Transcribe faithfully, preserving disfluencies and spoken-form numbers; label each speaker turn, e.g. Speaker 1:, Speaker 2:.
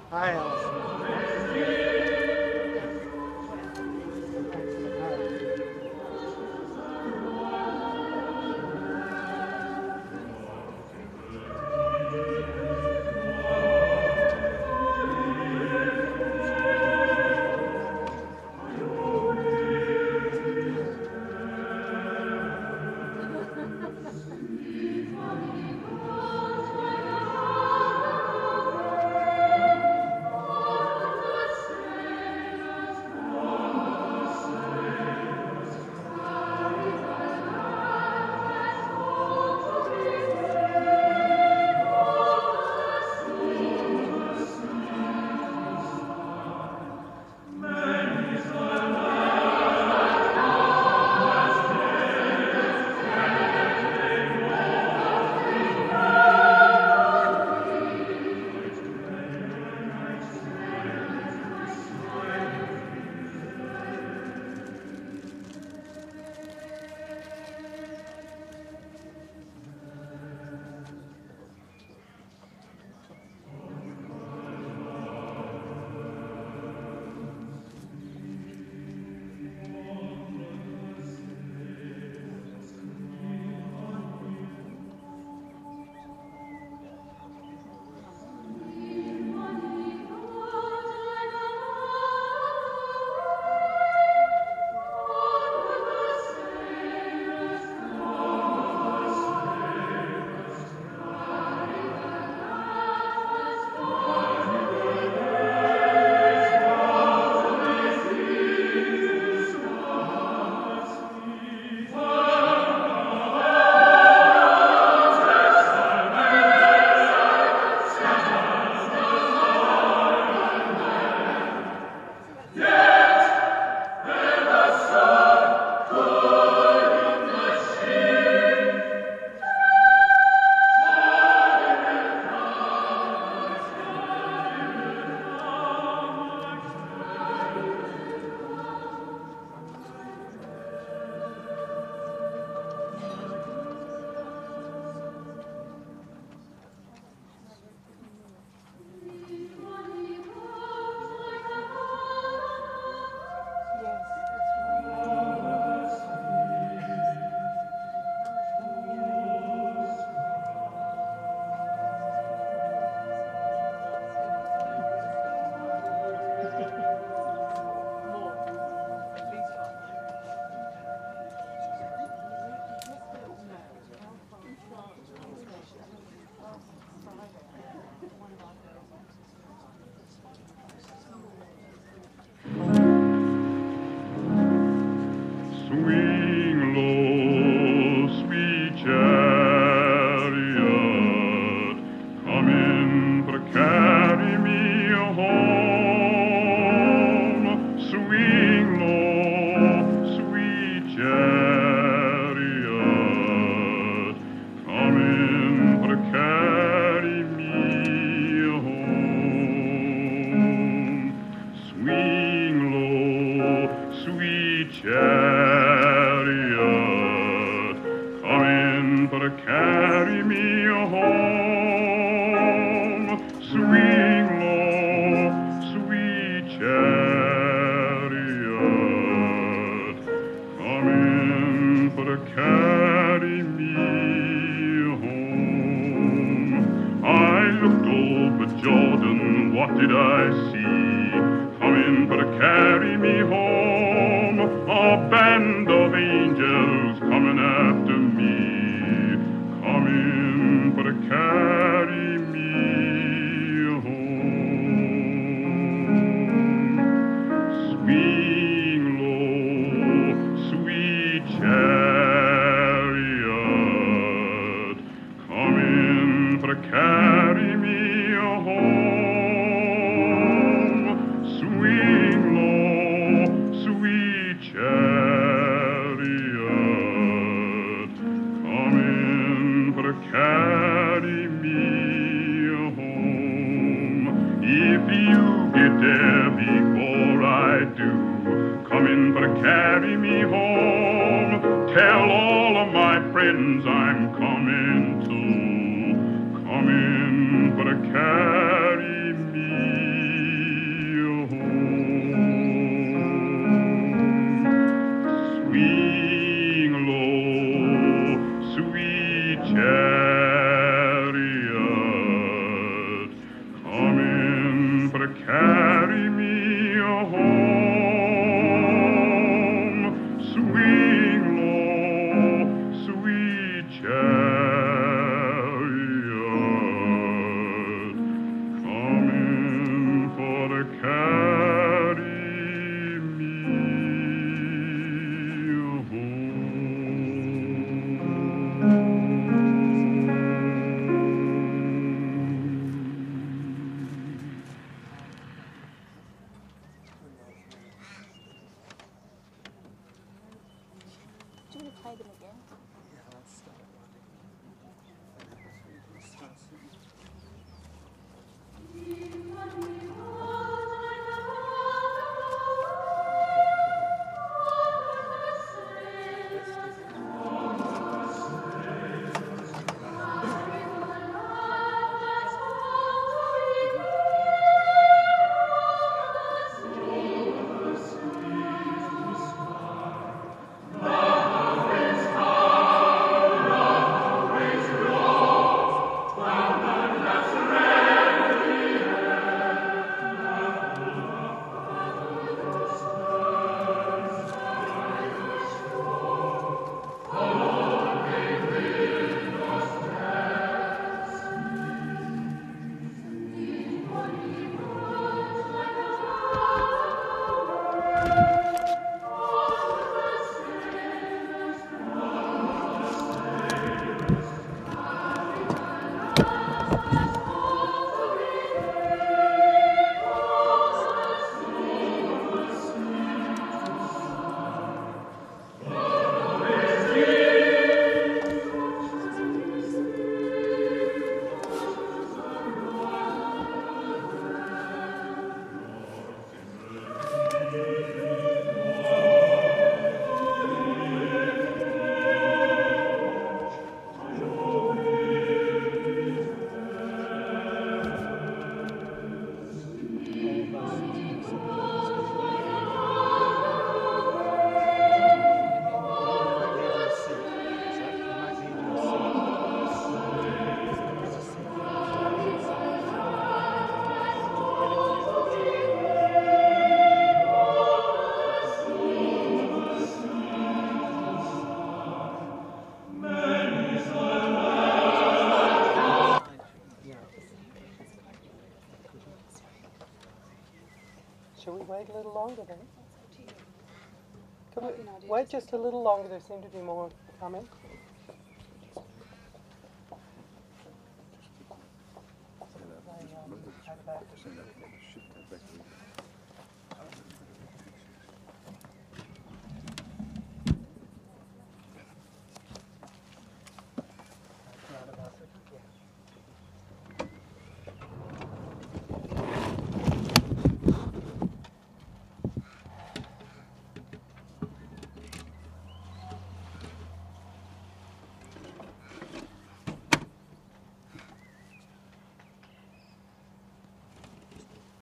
Speaker 1: Hi, Allison.
Speaker 2: Swing low, sweet chariot, come in to carry me home. Swing low, sweet chariot, come in to carry me home. Swing low, sweet chariot, come in to carry me home. Swing low, sweet chariot, come in to carry me home. I looked over Jordan, what did I see? Coming to carry me home, a band of angels coming after me, coming to carry me home. Swing low, sweet chariot, coming to carry me home. Swing low, sweet chariot, coming to carry me home. If you get there before I do, coming to carry me home. Tell all of my friends I'm coming too, coming to carry me carry me home. Swing low, sweet chariot, coming for to carry me
Speaker 1: Do you want to play them again?
Speaker 3: Shall we wait a little longer then? Can we wait just a little longer? There seem to be more coming.